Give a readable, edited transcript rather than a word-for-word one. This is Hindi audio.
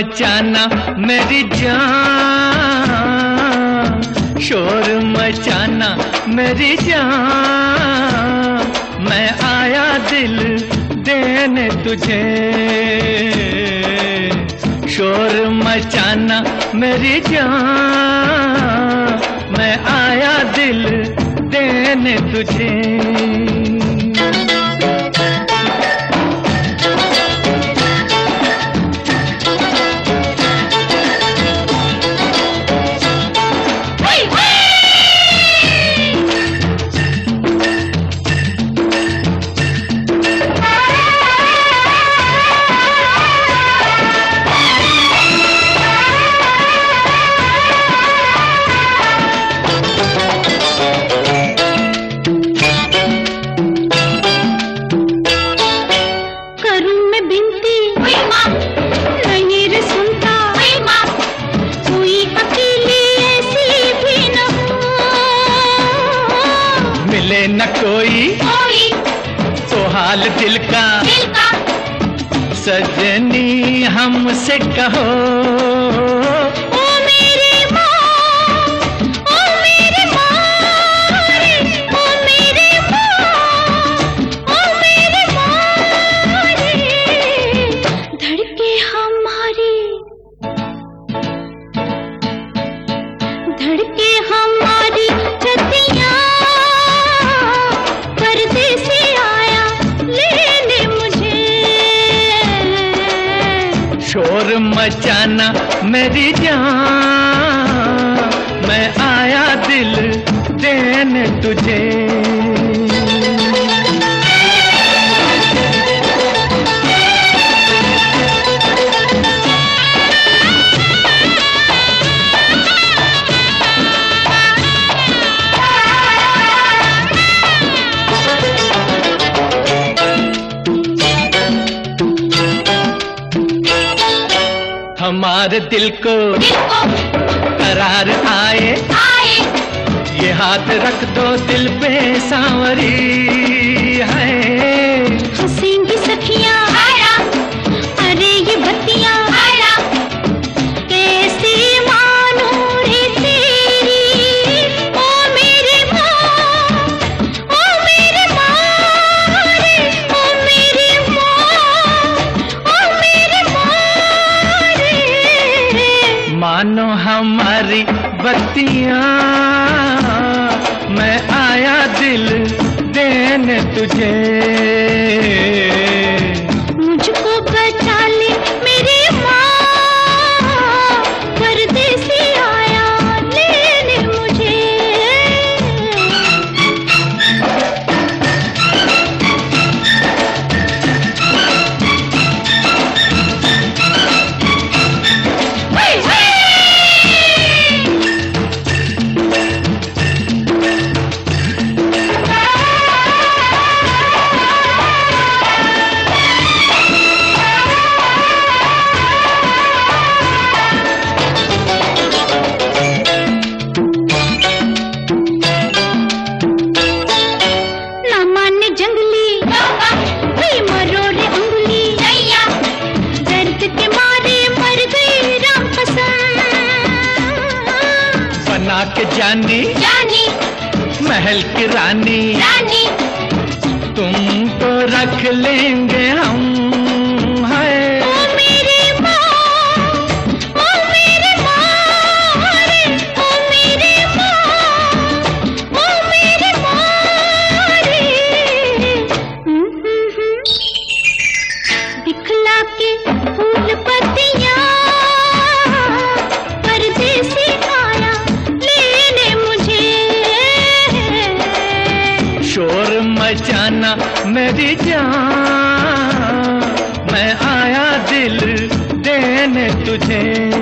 मचाना मेरी जान, शोर मचाना मेरी जान, मैं आया दिल देने तुझे। शोर मचाना मेरी जान, मैं आया दिल देने तुझे। मिले न कोई तो हाल दिल का, सजनी हमसे कहो। ओ मेरी माँ, ओ मेरी माँ रे, ओ मेरी माँ, ओ मेरी माँ रे, धड़के हमारी, धड़के हमारी छतियाँ, परदेसी आया लेने मुझे। शोर मचाना मेरी जान, मैं आया दिल देने तुझे। हमारे दिल को करार आए, ये हाथ रख दो दिल पे सांवरी है। हंसेंगी सखियाँ, अरे ये बत्तियाँ, कैसी मानूं रे तेरी। ओ मेरी माँ, ओ मेरी माँ रे, ओ मेरी माँ, ओ मेरी माँ रे। मानो हमारी बत्तियाँ, मैं आया दिल देने तुझे। मुझको बचा ले मेरी माँ, परदेसी आया लेने मुझे। बना के जानी महल की रानी, तुम तो रख लेंगे हम। है ओ मेरी माँ, ओ मेरी माँ रे, ओ मेरी माँ, ओ मेरी माँ रे। दिखला के फूल पत्तियाँ, परदेसी आया लेने मुझे। शोर मचाना मेरी जान, मैं आया दिल देने तुझे।